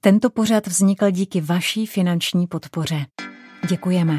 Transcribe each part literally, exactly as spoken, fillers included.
Tento pořad vznikl díky vaší finanční podpoře. Děkujeme.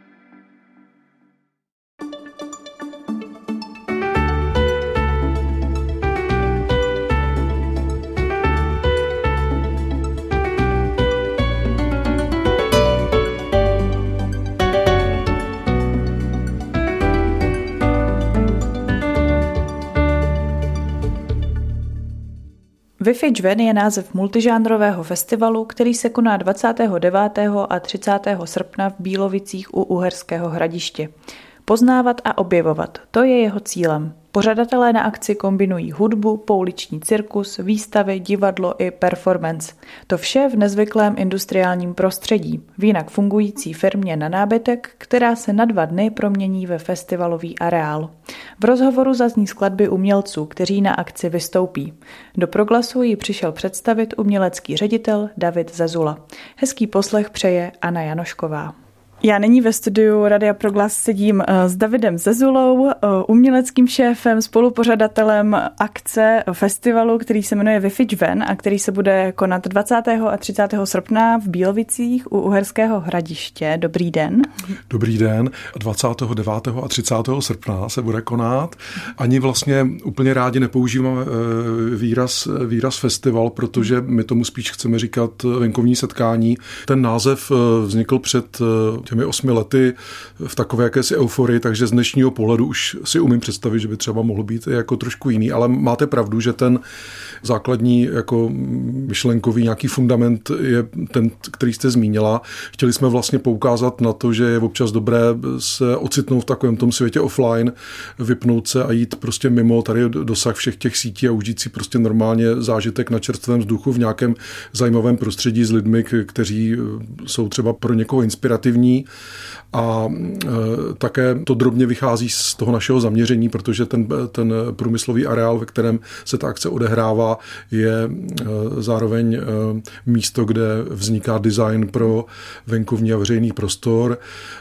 Wi-Fi Jven je název multižánrového festivalu, který se koná dvacátého devátého a třicátého srpna v Bílovicích u Uherského Hradiště. Poznávat a objevovat, to je jeho cílem. Pořadatelé na akci kombinují hudbu, pouliční cirkus, výstavy, divadlo i performance. To vše v nezvyklém industriálním prostředí, v jinak fungující firmě na nábytek, která se na dva dny promění ve festivalový areál. V rozhovoru zazní skladby umělců, kteří na akci vystoupí. Do Proglasu ji přišel představit umělecký ředitel David Zezula. Hezký poslech přeje Anna Janošková. Já nyní ve studiu Radia Proglas sedím s Davidem Zezulou, uměleckým šéfem, spolupořadatelem akce festivalu, který se jmenuje Wi-Fi Jven a který se bude konat dvacátého a třicátého srpna v Bílovicích u Uherského Hradiště. Dobrý den. Dobrý den. dvacátého devátého a třicátého srpna se bude konat. Ani vlastně úplně rádi nepoužíváme výraz, výraz festival, protože my tomu spíš chceme říkat venkovní setkání. Ten název vznikl před těmi osmi lety v takové jakési euforii, takže z dnešního pohledu už si umím představit, že by třeba mohl být jako trošku jiný, ale máte pravdu, že ten základní jako myšlenkový nějaký fundament je ten, který jste zmínila. Chtěli jsme vlastně poukázat na to, že je občas dobré se ocitnout v takovém tom světě offline, vypnout se a jít prostě mimo tady dosah všech těch sítí a užít si prostě normálně zážitek na čerstvém vzduchu v nějakém zajímavém prostředí s lidmi, kteří jsou třeba pro někoho inspirativní. A e, také to drobně vychází z toho našeho zaměření, protože ten, ten průmyslový areál, ve kterém se ta akce odehrává, je e, zároveň e, místo, kde vzniká design pro venkovní a veřejný prostor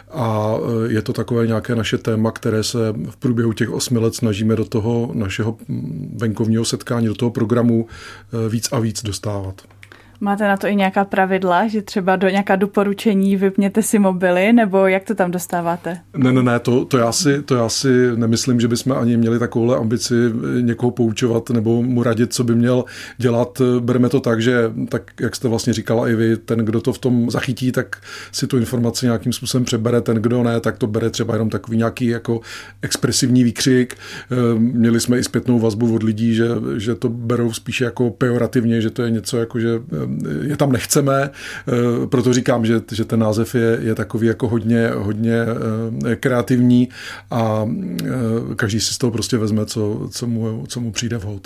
a e, je to takové nějaké naše téma, které se v průběhu těch osmi let snažíme do toho našeho venkovního setkání, do toho programu e, víc a víc dostávat. Máte na to i nějaká pravidla, že třeba do nějaká doporučení vypněte si mobily, nebo jak to tam dostáváte? Ne, ne, ne, to, to, já si, to já si nemyslím, že bychom ani měli takovouhle ambici někoho poučovat nebo mu radit, co by měl dělat. Bereme to tak, že tak, jak jste vlastně říkala i vy, ten, kdo to v tom zachytí, tak si tu informaci nějakým způsobem přebere, ten, kdo ne, tak to bere třeba jenom takový nějaký jako expresivní výkřik. Měli jsme i zpětnou vazbu od lidí, že, že to berou spíše jako pejorativně, že to je něco jako, že je tam nechceme, proto říkám, že, že ten název je, je takový jako hodně, hodně kreativní a každý si z toho prostě vezme, co, co, mu, co mu přijde vhod.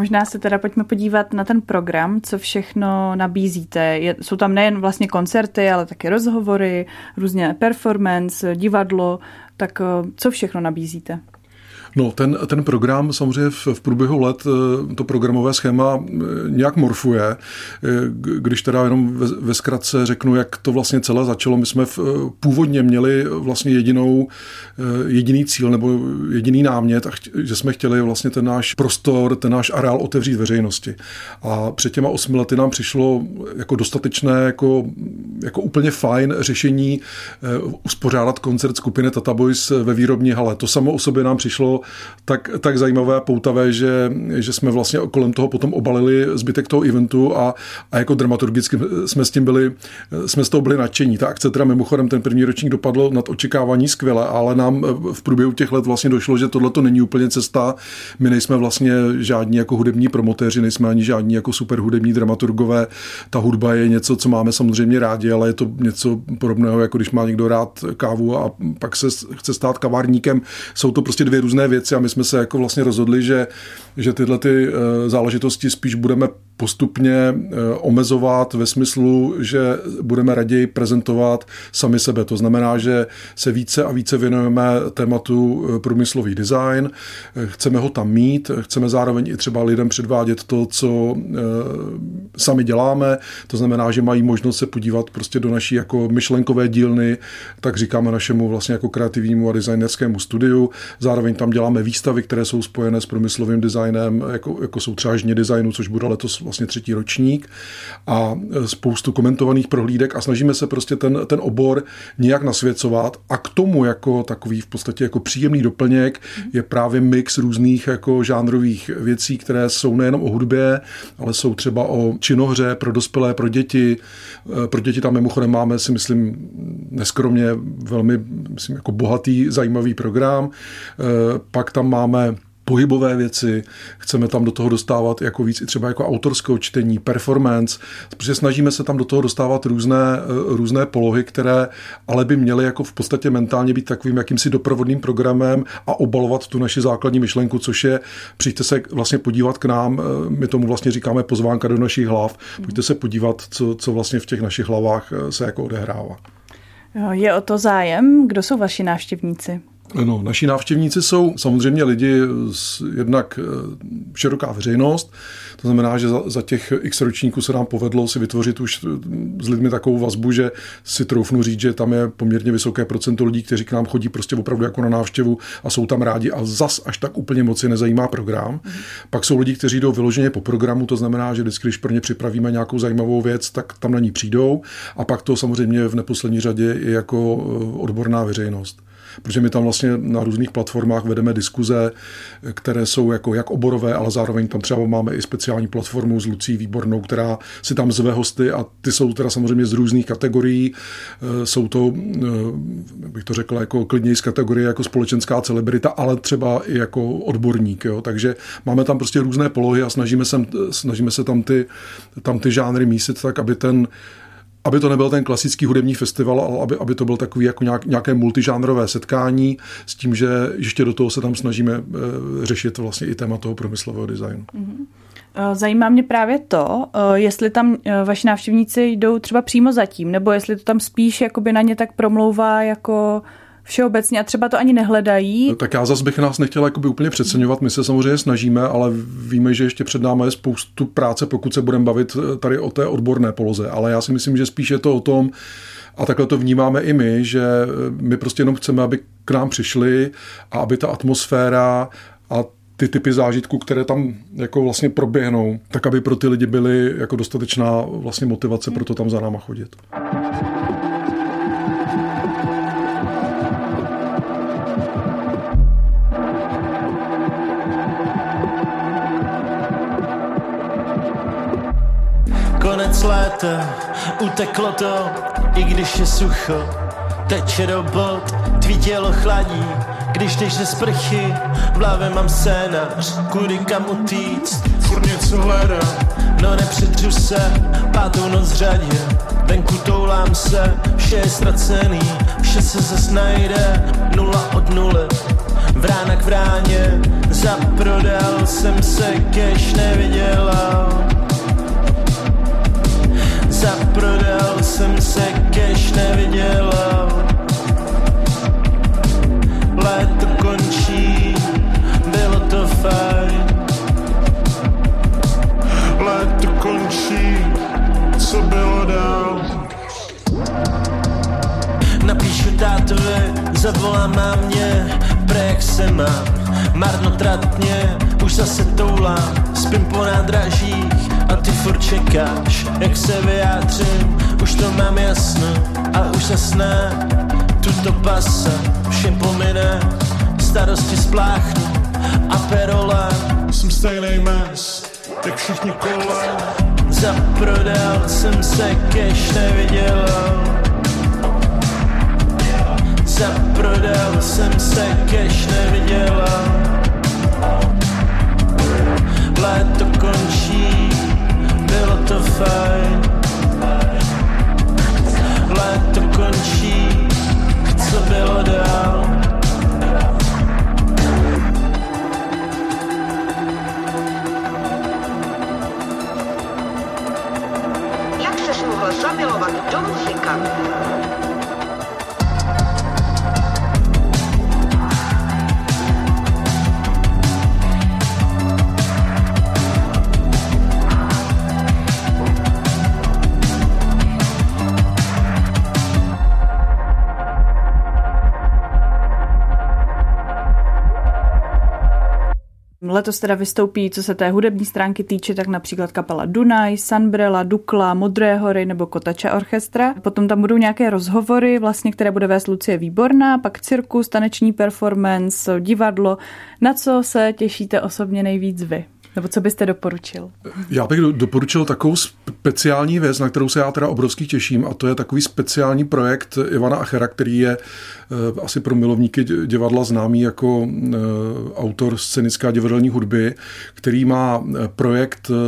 Možná se teda pojďme podívat na ten program, co všechno nabízíte. Je, jsou tam nejen vlastně koncerty, ale taky rozhovory, různé performance, divadlo. Tak co všechno nabízíte? No, ten, ten program samozřejmě v, v průběhu let to programové schéma nějak morfuje. Když teda jenom ve, ve zkratce řeknu, jak to vlastně celé začalo. My jsme v, původně měli vlastně jedinou, jediný cíl nebo jediný námět, že jsme chtěli vlastně ten náš prostor, ten náš areál otevřít veřejnosti. A před těma osmi lety nám přišlo jako dostatečné, jako, jako úplně fajn řešení uspořádat koncert skupiny Tata Boys ve výrobní hale. To samo o sobě nám přišlo tak, tak zajímavé a poutavé, že, že jsme vlastně kolem toho potom obalili zbytek toho eventu a, a jako dramaturgicky jsme s tím byli, jsme z toho byli nadšení. Ta akce teda mimochodem ten první ročník dopadl nad očekávání skvěle, ale nám v průběhu těch let vlastně došlo, že tohle to není úplně cesta. My nejsme vlastně žádní jako hudební promotéři, nejsme ani žádní jako super hudební dramaturgové. Ta hudba je něco, co máme samozřejmě rádi, ale je to něco podobného, jako když má někdo rád kávu a pak se chce stát kavárníkem. Jsou to prostě dvě různé věci a my jsme se jako vlastně rozhodli, že, že tyhle ty záležitosti spíš budeme postupně omezovat ve smyslu, že budeme raději prezentovat sami sebe. To znamená, že se více a více věnujeme tématu průmyslový design, chceme ho tam mít, chceme zároveň i třeba lidem předvádět to, co sami děláme, to znamená, že mají možnost se podívat prostě do naší jako myšlenkové dílny, tak říkáme našemu vlastně jako kreativnímu a designerskému studiu. Zároveň tam děláme výstavy, které jsou spojené s průmyslovým designem, jako, jako jsou třeba Žně designu, což bude letos vlastně třetí ročník a spoustu komentovaných prohlídek a snažíme se prostě ten, ten obor nějak nasvěcovat a k tomu jako takový v podstatě jako příjemný doplněk je právě mix různých jako žánrových věcí, které jsou nejenom o hudbě, ale jsou třeba o činohře pro dospělé, pro děti. Pro děti tam mimochodem máme, si myslím, neskromně velmi myslím, jako bohatý, zajímavý program. Pak tam máme pohybové věci, chceme tam do toho dostávat jako víc i třeba jako autorského čtení, performance, protože snažíme se tam do toho dostávat různé, různé polohy, které ale by měly jako v podstatě mentálně být takovým jakýmsi doprovodným programem a obalovat tu naši základní myšlenku, což je přijďte se vlastně podívat k nám, my tomu vlastně říkáme pozvánka do našich hlav, pojďte se podívat, co, co vlastně v těch našich hlavách se jako odehrává. Je o to zájem? Kdo jsou vaši návštěvníci? No, naši návštěvníci jsou samozřejmě lidi, jednak široká veřejnost, to znamená, že za, za těch x ročníků se nám povedlo si vytvořit už s lidmi takovou vazbu, že si troufnu říct, že tam je poměrně vysoké procento lidí, kteří k nám chodí prostě opravdu jako na návštěvu a jsou tam rádi a zas až tak úplně moc je nezajímá program. Mm. Pak jsou lidi, kteří jdou vyloženě po programu, to znamená, že vždycky, když pro ně připravíme nějakou zajímavou věc, tak tam na ní přijdou a pak to samozřejmě v neposlední řadě je jako odborná veřejnost. Protože my tam vlastně na různých platformách vedeme diskuze, které jsou jako jak oborové, ale zároveň tam třeba máme i speciální platformu s Lucí Výbornou, která si tam zve hosty a ty jsou teda samozřejmě z různých kategorií. Jsou to, bych to řekl, jako klidněji z kategorie jako společenská celebrita, ale třeba i jako odborník. Jo? Takže máme tam prostě různé polohy a snažíme se, snažíme se tam, ty, tam ty žánry mísit tak, aby ten aby to nebyl ten klasický hudební festival, ale aby, aby to byl takový jako nějak, nějaké multižánrové setkání s tím, že ještě do toho se tam snažíme e, řešit vlastně i téma toho průmyslového designu. Zajímá mě právě to, jestli tam vaši návštěvníci jdou třeba přímo zatím, nebo jestli to tam spíš jakoby na ně tak promlouvá jako všeobecně a třeba to ani nehledají. Tak já zase bych nás nechtěla jakoby úplně přeceňovat, my se samozřejmě snažíme, ale víme, že ještě před námi je spoustu práce, pokud se budeme bavit tady o té odborné poloze, ale já si myslím, že spíš je to o tom, a takhle to vnímáme i my, že my prostě jenom chceme, aby k nám přišli a aby ta atmosféra a ty typy zážitků, které tam jako vlastně proběhnou, tak aby pro ty lidi byly jako dostatečná vlastně motivace pro to tam za náma chodit. Konec léta, uteklo to, i když je sucho, teče do bot, tvý tělo chladí, když jdeš ze sprchy, v hlavě mám scénář, kudy kam utíct, furt něco hledám, no nepředřu se, pátou noc řadě, venku toulám se, vše je ztracený, vše se zas najde, nula od nuly, vrána k vráně, zaprodal jsem se, cash nevydělal. Zaprodal jsem se, cash nevydělal. Léto končí, bylo to fajn. Léto končí, co bylo dál? Napíšu tátovi, zavolám mámě, pre jak se mám, marnotratně, už zase toulám, spím po nádražích a ty furt čekáš, jak se vyjádřím, už to mám jasno a už zas ne, tuto pasa, všem pomine, starosti spláchnu a perolem, jsem stejnej mes, jak všichni kolem, zaprodal jsem se, cash nevydělal. Zaprodal jsem se, cash nevydělal. Léto končí, bylo to fajn. Léto končí, co bylo dál? Jak ses mohl zamilovat do muzikantů? Letos teda vystoupí, co se té hudební stránky týče, tak například kapela Dunaj, Sunbrella, Dukla, Modré hory nebo Kotača orchestra. Potom tam budou nějaké rozhovory, vlastně, které bude vést Lucie Výborná, pak cirkus, taneční performance, divadlo. Na co se těšíte osobně nejvíc vy? Nebo co byste doporučil? Já bych doporučil takovou speciální věc, na kterou se já teda obrovský těším, a to je takový speciální projekt Ivana Achera, který je uh, asi pro milovníky divadla známý jako uh, autor scénické a divadelní hudby, který má projekt uh,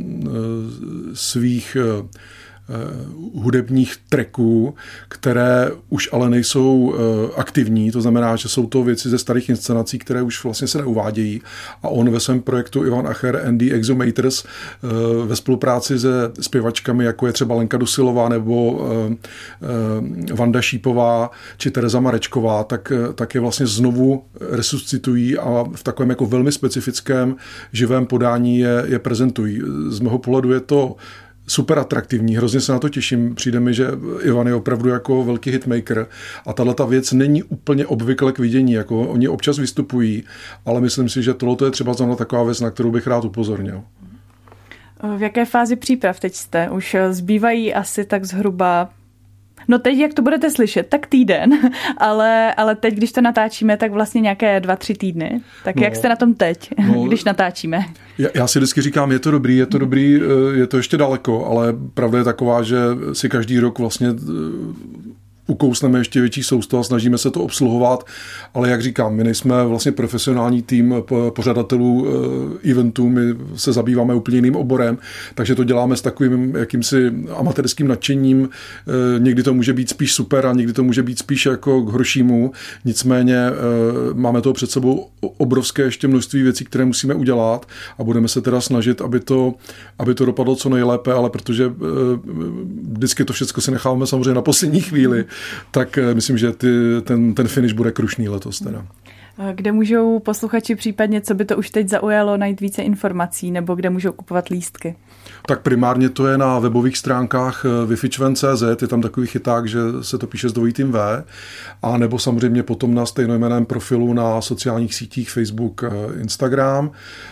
svých uh, hudebních tracků, které už ale nejsou aktivní, to znamená, že jsou to věci ze starých inscenací, které už vlastně se neuvádějí, a on ve svém projektu Ivan Acher and the Exhumators ve spolupráci se zpěvačkami, jako je třeba Lenka Dusilová nebo Vanda Šípová či Tereza Marečková, tak, tak je vlastně znovu resuscitují a v takovém jako velmi specifickém živém podání je, je prezentují. Z mého pohledu je to super atraktivní, hrozně se na to těším. Přijde mi, že Ivan je opravdu jako velký hitmaker a tato věc není úplně obvykle k vidění. Jako oni občas vystupují, ale myslím si, že tohle je třeba znamená taková věc, na kterou bych rád upozornil. V jaké fázi příprav teď jste? Už zbývají asi tak zhruba... No teď, jak to budete slyšet, tak týden, ale, ale teď, když to natáčíme, tak vlastně nějaké dva, tři týdny. Tak no, jak jste na tom teď, no, když natáčíme? Já, já si vždycky říkám, je to dobrý, je to dobrý, je to ještě daleko, ale pravda je taková, že si každý rok vlastně ukousneme ještě větší sousto a snažíme se to obsluhovat, ale jak říkám, my nejsme vlastně profesionální tým pořadatelů eventů, my se zabýváme úplně jiným oborem, takže to děláme s takovým jakýmsi amatérským nadšením, někdy to může být spíš super a někdy to může být spíš jako k horšímu, nicméně máme toho před sebou obrovské ještě množství věcí, které musíme udělat a budeme se teda snažit, aby to, aby to dopadlo co nejlépe, ale protože vždycky to všechno si necháváme samozřejmě na poslední chvíli, tak myslím, že ty, ten, ten finish bude krušný letos teda. Kde můžou posluchači případně, co by to už teď zaujalo, najít více informací, nebo kde můžou kupovat lístky? Tak primárně to je na webových stránkách wifičven tečka cé zet, je tam takový chyták, že se to píše s dvojitým V, a nebo samozřejmě potom na stejnojmenném profilu na sociálních sítích Facebook, Instagram.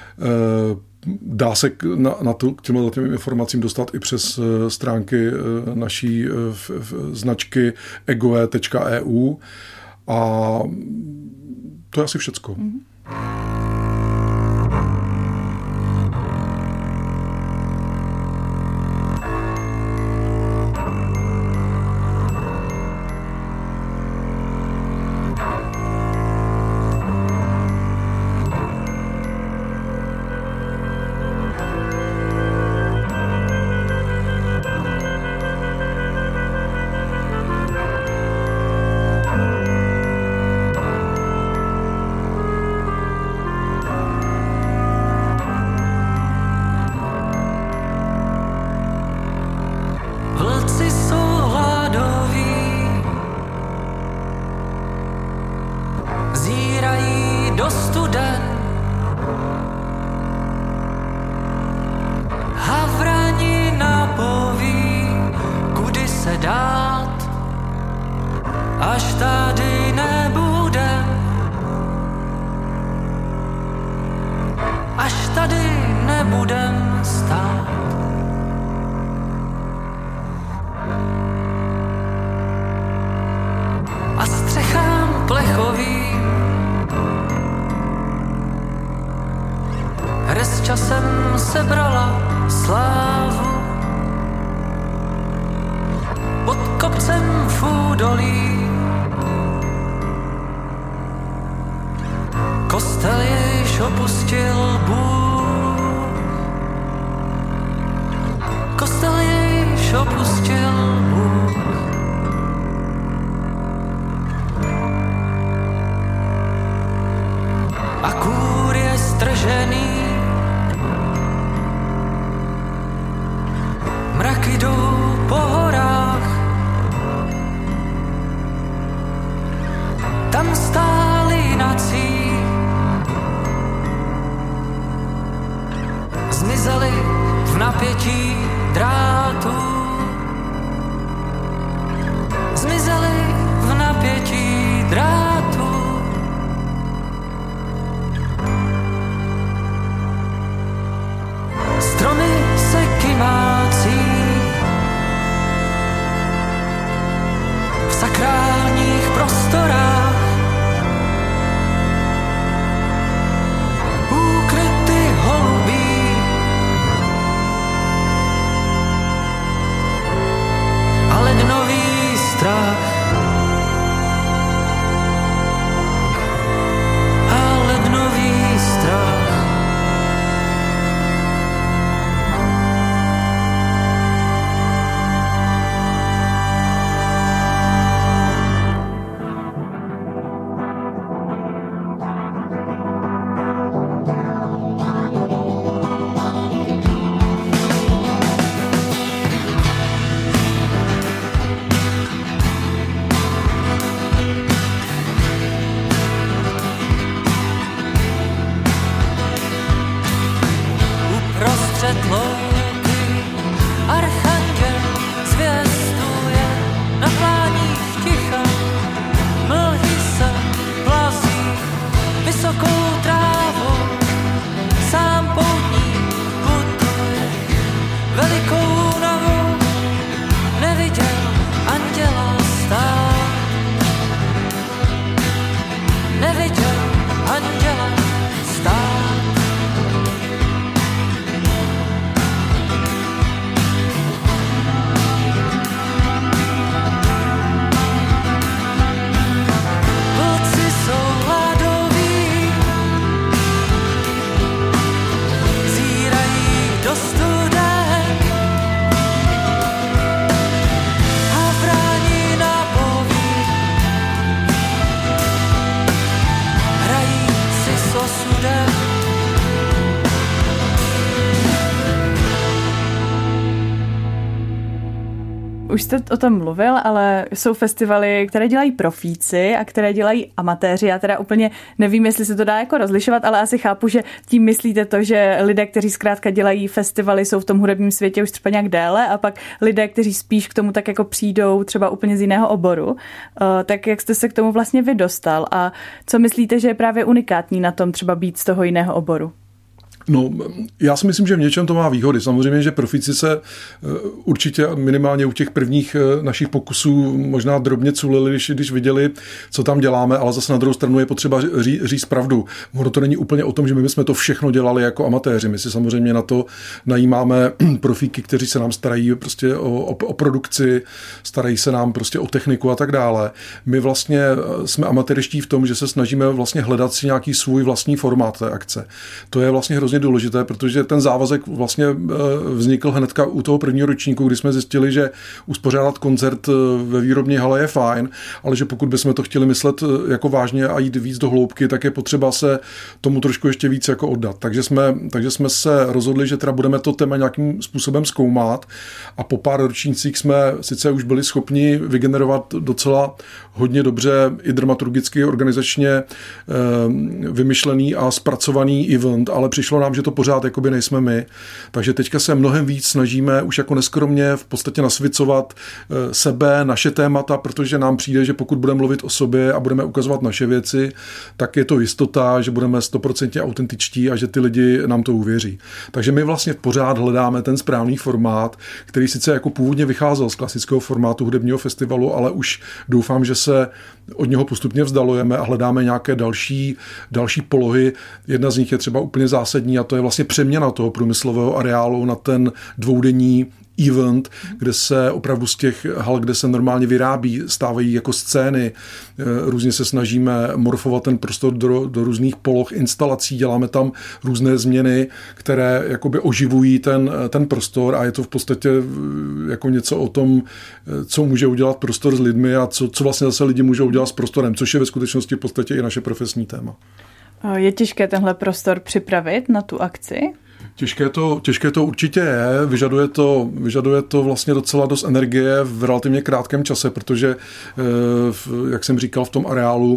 Dá se na, na to, k těmhle těm informacím dostat i přes stránky naší v, v, značky egoe tečka e u a to je asi všecko. Mm-hmm. až tady nebudem, až tady nebudem stát. A střechám plechovým s časem sebrala slávu. Pod kopcem v údolí kostel již opustil Bůh. Kostel již opustil Bůh. A kůr je stržený, mraky jdou po horách, tam stáli nací, zmizeli v napětí drátů, zmizeli v napětí drátů. Stromy se kymácí v sakrálních prostorách, úkryty holubí a lednový strach. A lednový strach. Už jste o tom mluvil, ale jsou festivaly, které dělají profíci a které dělají amatéři. Já teda úplně nevím, jestli se to dá jako rozlišovat, ale asi chápu, že tím myslíte to, že lidé, kteří zkrátka dělají festivaly, jsou v tom hudebním světě už třeba nějak déle a pak lidé, kteří spíš k tomu tak jako přijdou třeba úplně z jiného oboru. Tak jak jste se k tomu vlastně vy dostal a co myslíte, že je právě unikátní na tom třeba být z toho jiného oboru? No, já si myslím, že v něčem to má výhody. Samozřejmě, že profíci se určitě minimálně u těch prvních našich pokusů možná drobně culili, když, když viděli, co tam děláme, ale zase na druhou stranu je potřeba ří, říct pravdu. Ono to není úplně o tom, že my jsme to všechno dělali jako amatéři. My si samozřejmě na to najímáme profíky, kteří se nám starají prostě o, o, o produkci, starají se nám prostě o techniku a tak dále. My vlastně jsme amatériští v tom, že se snažíme vlastně hledat si nějaký svůj vlastní formát té akce. To je vlastně hrozně důležité, protože ten závazek vlastně vznikl hnedka u toho prvního ročníku, kdy jsme zjistili, že uspořádat koncert ve výrobní hale je fajn, ale že pokud bychom to chtěli myslet jako vážně a jít víc do hloubky, tak je potřeba se tomu trošku ještě víc jako oddat. Takže jsme, takže jsme se rozhodli, že teda budeme to téma nějakým způsobem zkoumat a po pár ročnících jsme sice už byli schopni vygenerovat docela hodně dobře i dramaturgicky, organizačně vymyšlený a zpracovaný event, ale přišlo nám, že to pořád jakoby nejsme my. Takže teďka se mnohem víc snažíme už jako neskromně v podstatě nasvicovat sebe, naše témata, protože nám přijde, že pokud budeme mluvit o sobě a budeme ukazovat naše věci, tak je to jistota, že budeme stoprocentně autentičtí a že ty lidi nám to uvěří. Takže my vlastně pořád hledáme ten správný formát, který sice jako původně vycházel z klasického formátu hudebního festivalu, ale už doufám, že se od něho postupně vzdalujeme a hledáme nějaké další, další polohy. Jedna z nich je třeba úplně zásadní a to je vlastně přeměna toho průmyslového areálu na ten dvoudenní event, kde se opravdu z těch hal, kde se normálně vyrábí, stávají jako scény. Různě se snažíme morfovat ten prostor do, do různých poloh instalací, děláme tam různé změny, které jakoby oživují ten, ten prostor a je to v podstatě jako něco o tom, co může udělat prostor s lidmi a co, co vlastně zase lidi můžou udělat s prostorem, což je ve skutečnosti v podstatě i naše profesní téma. Je těžké tenhle prostor připravit na tu akci? Těžké to, těžké to určitě je, vyžaduje to, vyžaduje to vlastně docela dost energie v relativně krátkém čase, protože, jak jsem říkal, v tom areálu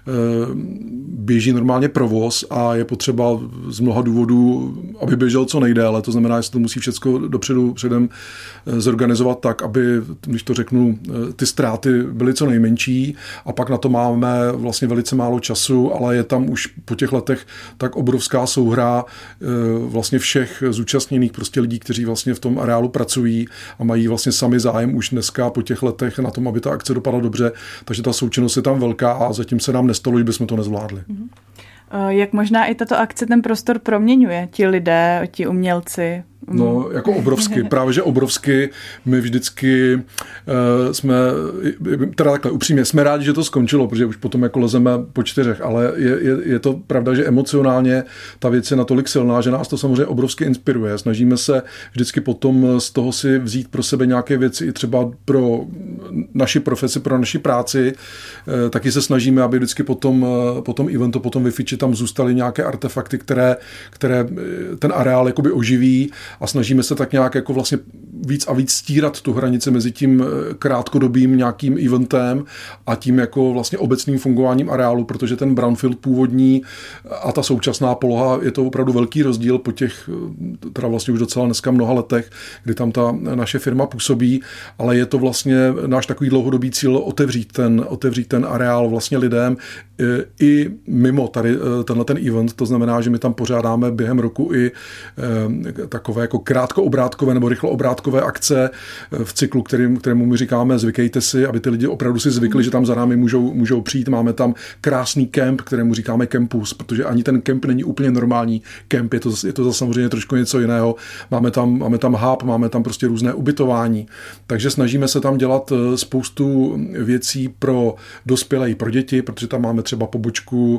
běží normálně provoz a je potřeba z mnoha důvodů, aby běžel co nejdéle, to znamená, že se to musí všechno dopředu předem zorganizovat tak, aby, když to řeknu, ty ztráty byly co nejmenší a pak na to máme vlastně velice málo času, ale je tam už po těch letech tak obrovská souhra vlastně všech zúčastněných prostě lidí, kteří vlastně v tom areálu pracují a mají vlastně sami zájem už dneska po těch letech na tom, aby ta akce dopadla dobře, takže ta součinnost je tam velká a zatím se nám nestalo, že bychom to nezvládli. Jak možná i tato akce ten prostor proměňuje? Ti lidé, ti umělci? No, jako obrovsky, právě že obrovsky. My vždycky uh, jsme, teda takhle upřímně, jsme rádi, že to skončilo, protože už potom jako lezeme po čtyřech, ale je, je, je to pravda, že emocionálně ta věc je natolik silná, že nás to samozřejmě obrovsky inspiruje. Snažíme se vždycky potom z toho si vzít pro sebe nějaké věci i třeba pro naši profesi, pro naši práci. Uh, taky se snažíme, aby vždycky potom, uh, potom eventu, potom Wi-Fi, tam zůstaly nějaké artefakty, které, které ten areál jakoby oživí. A snažíme se tak nějak jako vlastně víc a víc stírat tu hranici mezi tím krátkodobým nějakým eventem a tím jako vlastně obecným fungováním areálu, protože ten brownfield původní a ta současná poloha je to opravdu velký rozdíl po těch, teda vlastně už docela dneska mnoha letech, kdy tam ta naše firma působí, ale je to vlastně náš takový dlouhodobý cíl otevřít ten, otevřít ten areál vlastně lidem i mimo tady tenhle ten event, to znamená, že my tam pořádáme během roku i takové jako krátkoobrádkové nebo rychloobrádkové akce v cyklu, kterým, kterému my říkáme zvykejte si, aby ty lidi opravdu si zvykli, že tam za námi můžou, můžou přijít. Máme tam krásný kemp, kterému říkáme campus, protože ani ten kemp není úplně normální kemp, je to, je to zase samozřejmě trošku něco jiného. Máme tam, máme tam hub, máme tam prostě různé ubytování, takže snažíme se tam dělat spoustu věcí pro dospělé i pro děti, protože tam máme třeba pobočku,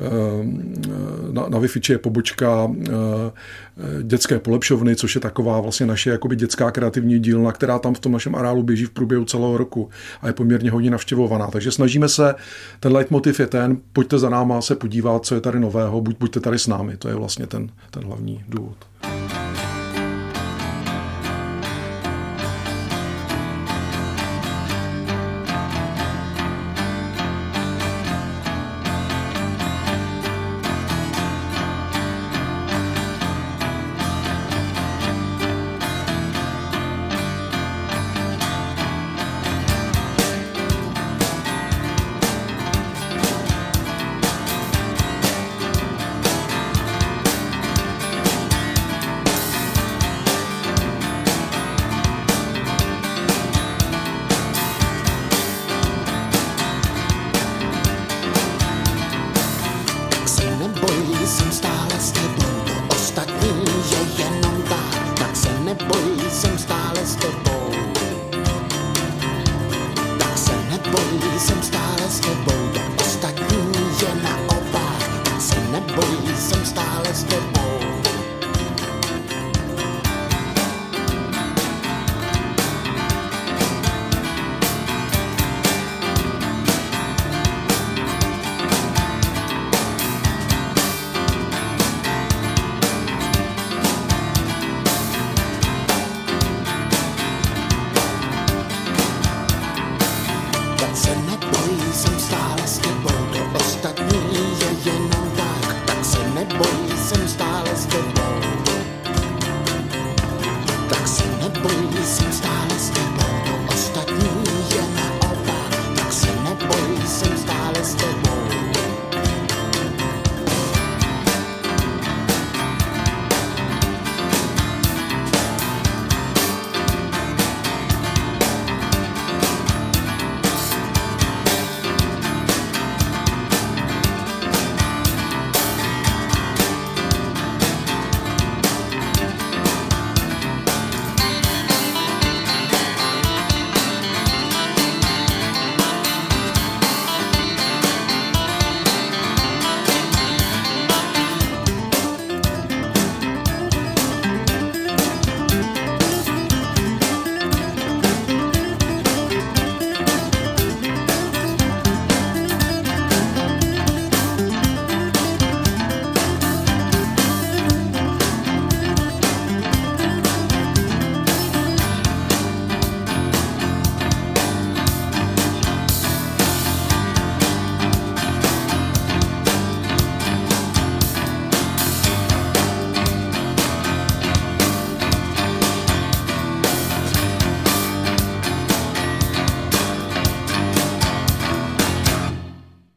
na, na Wi-Fi je pobočka dětské polepšovny, což je taková vlastně naše jakoby dětská kreativní dílna, která tam v tom našem areálu běží v průběhu celého roku a je poměrně hodně navštěvovaná. Takže snažíme se, ten leitmotiv je ten, pojďte za náma se podívat, co je tady nového, buď buďte tady s námi, to je vlastně ten, ten hlavní důvod. Ostatní je jenom tak, tak se neboj, jsem stále s tebou.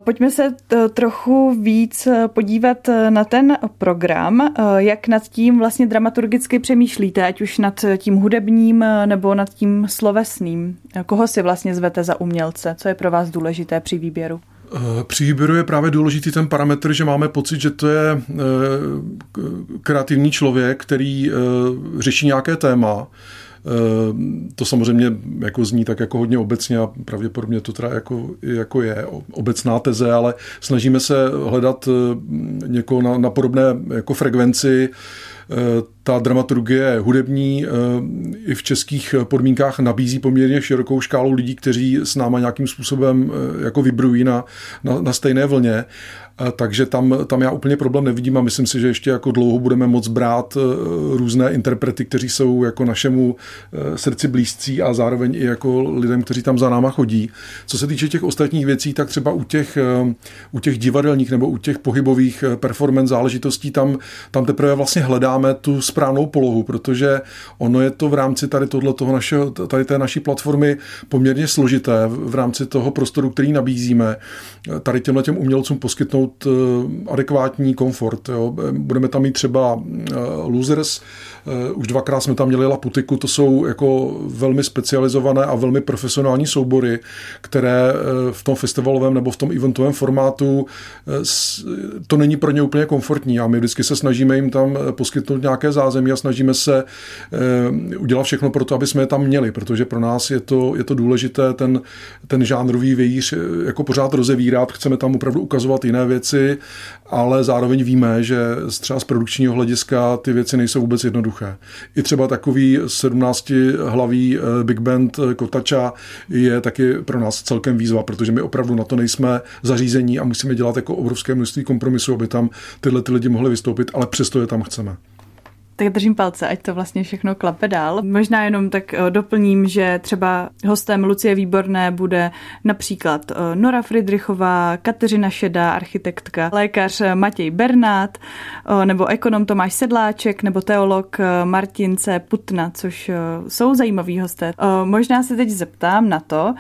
Pojďme se t- trochu víc podívat na ten program, jak nad tím vlastně dramaturgicky přemýšlíte, ať už nad tím hudebním nebo nad tím slovesným. Koho si vlastně zvete za umělce? Co je pro vás důležité při výběru? Při výběru je právě důležitý ten parametr, že máme pocit, že to je kreativní člověk, který řeší nějaké téma. To samozřejmě jako zní tak jako hodně obecně a pravděpodobně to teda jako, jako je obecná teze, ale snažíme se hledat někoho na, na podobné jako frekvenci. Ta dramaturgie hudební i v českých podmínkách nabízí poměrně širokou škálu lidí, kteří s náma nějakým způsobem jako vibrují na, na, na stejné vlně. Takže tam, tam já úplně problém nevidím a myslím si, že ještě jako dlouho budeme moct brát různé interprety, kteří jsou jako našemu srdci blízcí a zároveň i jako lidem, kteří tam za náma chodí. Co se týče těch ostatních věcí, tak třeba u těch, u těch divadelních nebo u těch pohybových performance záležitostí tam, tam teprve vlastně hledáme tu správnou polohu, protože ono je to v rámci tady tohle toho našeho, tady té naší platformy poměrně složité v rámci toho prostoru, který nabízíme. Tady těmhle těm umělcům poskytnout adekvátní komfort. Jo. Budeme tam mít třeba Losers, už dvakrát jsme tam měli Laputiku, to jsou jako velmi specializované a velmi profesionální soubory, které v tom festivalovém nebo v tom eventovém formátu to není pro ně úplně komfortní a my vždycky se snažíme jim tam poskytnout nějaké zázemí a snažíme se udělat všechno pro to, aby jsme je tam měli, protože pro nás je to, je to důležité ten, ten žánrový vějíř jako pořád rozevírat, chceme tam opravdu ukazovat jiné věci, ale zároveň víme, že třeba z produkčního hlediska ty věci nejsou vůbec jednoduché. I třeba takový sedmnáctihlavý big band Kotača je taky pro nás celkem výzva, protože my opravdu na to nejsme zařízení a musíme dělat jako obrovské množství kompromisů, aby tam tyhle ty lidi mohli vystoupit, ale přesto je tam chceme. Tak držím palce, ať to vlastně všechno klape dál. Možná jenom tak doplním, že třeba hostem Lucie Výborné bude například Nora Fridrichová, Kateřina Šedá, architektka, lékař Matěj Bernát, nebo ekonom Tomáš Sedláček, nebo teolog Martin C. Putna, což jsou zajímaví hosté. Možná se teď zeptám na to,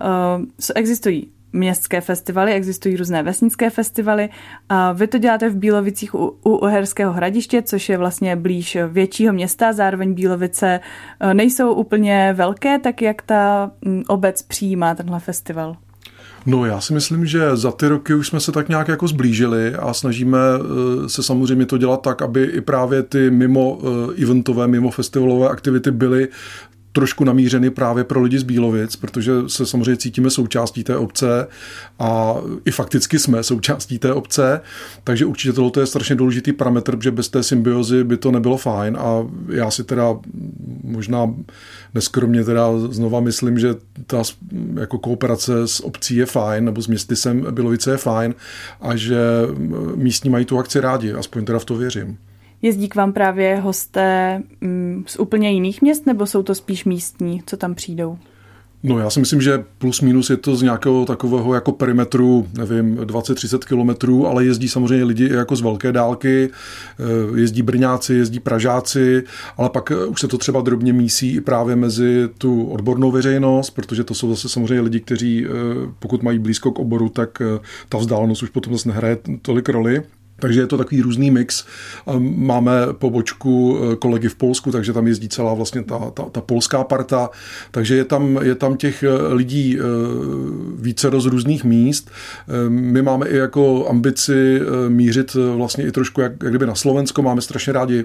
existují městské festivaly, existují různé vesnické festivaly. A vy to děláte v Bílovicích u, u Uherského Hradiště, což je vlastně blíž většího města, zároveň Bílovice nejsou úplně velké, tak jak ta obec přijímá tenhle festival? No já si myslím, že za ty roky už jsme se tak nějak jako zblížili a snažíme se samozřejmě to dělat tak, aby i právě ty mimo eventové, mimo festivalové aktivity byly trošku namířeny právě pro lidi z Bílovic, protože se samozřejmě cítíme součástí té obce a i fakticky jsme součástí té obce, takže určitě tohle je strašně důležitý parametr, protože bez té symbiozy by to nebylo fajn a já si teda možná neskromně teda znova myslím, že ta jako kooperace s obcí je fajn, nebo s městysem Bílovice je fajn a že místní mají tu akci rádi, aspoň teda v to věřím. Jezdí k vám právě hosté z úplně jiných měst, nebo jsou to spíš místní, co tam přijdou? No já si myslím, že plus minus je to z nějakého takového jako perimetru, nevím, dvacet třicet kilometrů, ale jezdí samozřejmě lidi jako z velké dálky, jezdí Brňáci, jezdí Pražáci, ale pak už se to třeba drobně mísí i právě mezi tu odbornou veřejnost, protože to jsou zase samozřejmě lidi, kteří pokud mají blízko k oboru, tak ta vzdálenost už potom zase nehraje tolik roli. Takže je to takový různý mix. Máme pobočku kolegy v Polsku, takže tam jezdí celá vlastně ta, ta, ta polská parta. Takže je tam, je tam těch lidí více z různých míst. My máme i jako ambici mířit vlastně i trošku jak, jak kdyby na Slovensko. Máme strašně rádi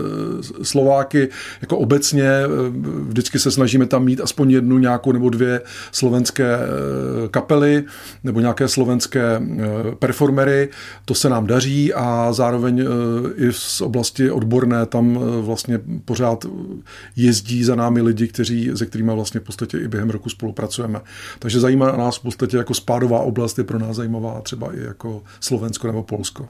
Slováky. Jako obecně vždycky se snažíme tam mít aspoň jednu nějakou nebo dvě slovenské kapely nebo nějaké slovenské performery. To se nám daří. A zároveň i z oblasti odborné tam vlastně pořád jezdí za námi lidi, kteří, se kterými vlastně v podstatě i během roku spolupracujeme. Takže zajímá nás v podstatě jako spádová oblast je pro nás zajímavá třeba i jako Slovensko nebo Polsko.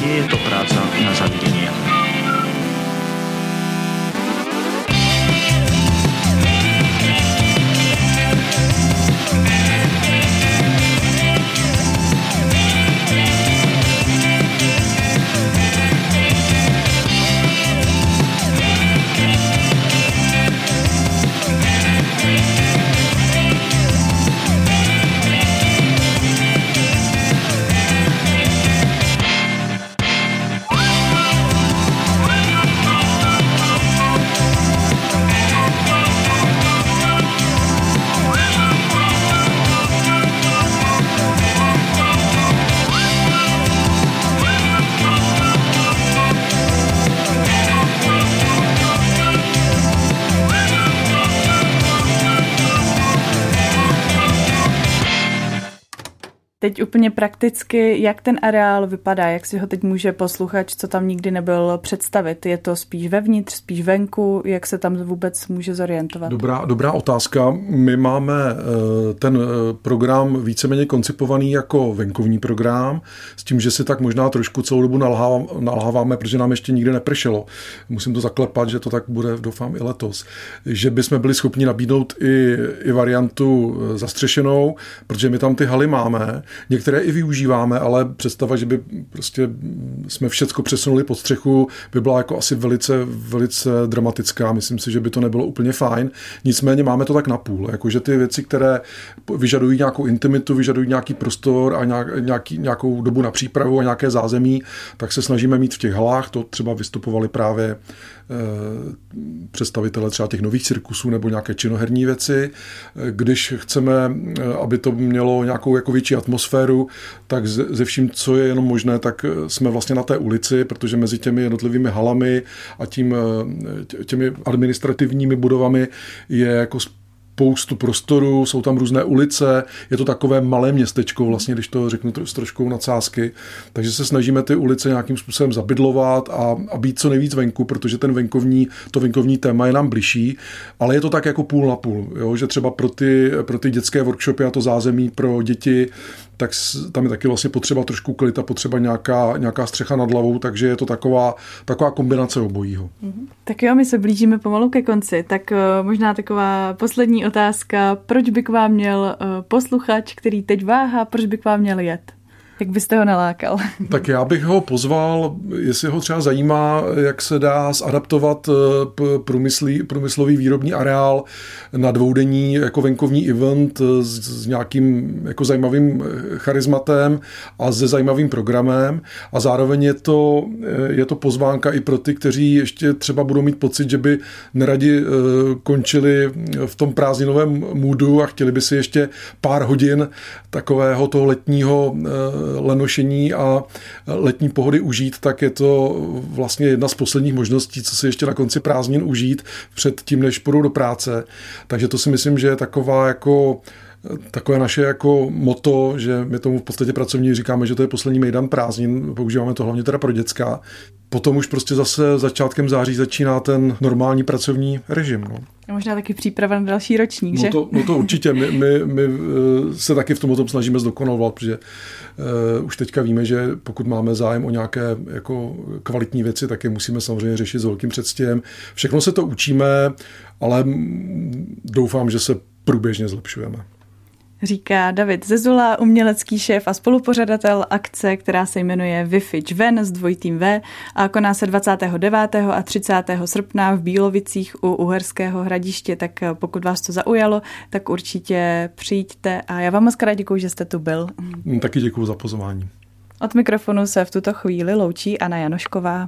nie je to práca na zavidenie. Teď úplně prakticky, jak ten areál vypadá, jak si ho teď může posluchač, co tam nikdy nebyl, představit? Je to spíš vevnitř, spíš venku, jak se tam vůbec může zorientovat? Dobrá, dobrá otázka. My máme ten program víceméně koncipovaný jako venkovní program, s tím, že si tak možná trošku celou dobu nalháváme, protože nám ještě nikdy nepršelo. Musím to zaklepat, že to tak bude, doufám, i letos. Že bychom byli schopni nabídnout i, i variantu zastřešenou, protože my tam ty haly máme. Některé i využíváme, ale představa, že by prostě jsme všecko přesunuli pod střechu, by byla jako asi velice, velice dramatická. Myslím si, že by to nebylo úplně fajn. Nicméně máme to tak napůl. Jakože ty věci, které vyžadují nějakou intimitu, vyžadují nějaký prostor a nějaký, nějakou dobu na přípravu a nějaké zázemí, tak se snažíme mít v těch halách. To třeba vystupovali právě představitele třeba těch nových cirkusů nebo nějaké činoherní věci. Když chceme, aby to mělo nějakou jako větší atmosféru, tak ze vším, co je jenom možné, tak jsme vlastně na té ulici, protože mezi těmi jednotlivými halami a tím, těmi administrativními budovami je jako spoustu prostoru, jsou tam různé ulice, je to takové malé městečko, vlastně, když to řeknu s troškou nadsázky, takže se snažíme ty ulice nějakým způsobem zabydlovat a, a být co nejvíc venku, protože ten venkovní, to venkovní téma je nám bližší, ale je to tak jako půl na půl, jo? Že třeba pro ty, pro ty dětské workshopy a to zázemí pro děti, tak tam je taky vlastně potřeba trošku klid a potřeba nějaká, nějaká střecha nad hlavou, takže je to taková, taková kombinace obojího. Mm-hmm. Tak jo, my se blížíme pomalu ke konci, tak uh, možná taková poslední otázka, proč by k vám měl uh, posluchač, který teď váhá, proč by k vám měl jet? Jak byste ho nalákal? Tak já bych ho pozval, jestli ho třeba zajímá, jak se dá zadaptovat průmyslí, průmyslový výrobní areál na dvoudenní jako venkovní event s, s nějakým jako zajímavým charizmatem a se zajímavým programem. A zároveň je to, je to pozvánka i pro ty, kteří ještě třeba budou mít pocit, že by neradi končili v tom prázdninovém moodu a chtěli by si ještě pár hodin takového toho letního lenošení a letní pohody užít, tak je to vlastně jedna z posledních možností, co si ještě na konci prázdnin užít před tím, než půjdou do práce. Takže to si myslím, že je taková jako takové naše jako motto, že my tomu v podstatě pracovní říkáme, že to je poslední mejdan prázdnin, používáme to hlavně teda pro děcka. Potom už prostě zase začátkem září začíná ten normální pracovní režim. No. A možná taky příprava na další ročník, že? No to, no to určitě. My, my, my se taky v tom o tom snažíme zdokonalovat, protože uh, už teďka víme, že pokud máme zájem o nějaké jako kvalitní věci, tak je musíme samozřejmě řešit s velkým předstihem. Všechno se to učíme, ale doufám, že se průběžně zlepšujeme. Říká David Zezula, umělecký šéf a spolupořadatel akce, která se jmenuje Vyfič ven s dvojitým V a koná se dvacátého devátého a třicátého srpna v Bílovicích u Uherského Hradiště, tak pokud vás to zaujalo, tak určitě přijďte a já vám moc krát děkuju, že jste tu byl. Taky děkuju za pozvání. Od mikrofonu se v tuto chvíli loučí Anna Janošková.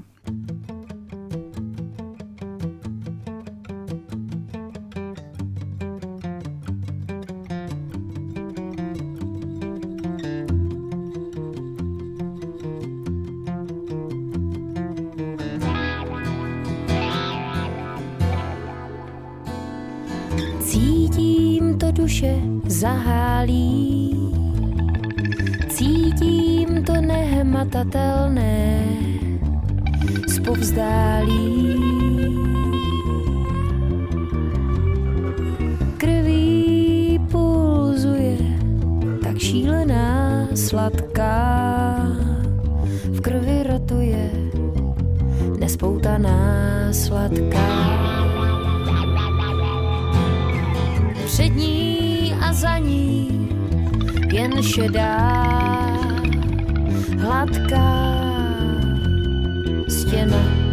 Cítím to duše zahálí, cítím to nehmatatelné, zpovzdálí. Krví pulzuje, tak šílená, sladká, v krvi rotuje nespoutaná sladká. Před ní a za ní jen šedá, hladká stěna.